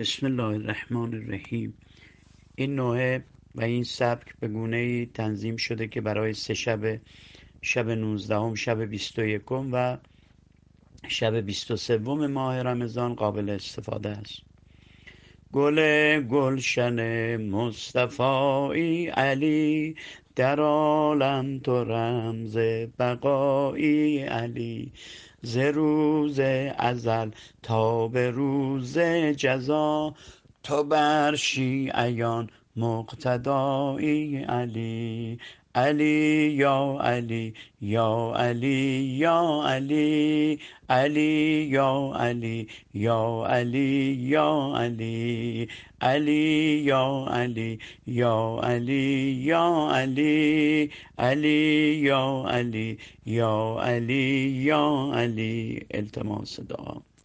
بسم الله الرحمن الرحیم. این نوحه و این سبک به گونه‌ای تنظیم شده که برای 3 شب 19، شب 21 و شب 23 ماه رمضان قابل استفاده است. گل گلشن مصطفایی علی، در عالم تو رمز بقایی علی. ز روز ازل تا به روز جزا، تو بر شیعیان مقتدایی علی. علی یا علی یا علی یا علی، علی یا علی یا علی یا علی، علی یا علی یا علی یا علی، علی یا علی یا علی یا علی. التماس دعا.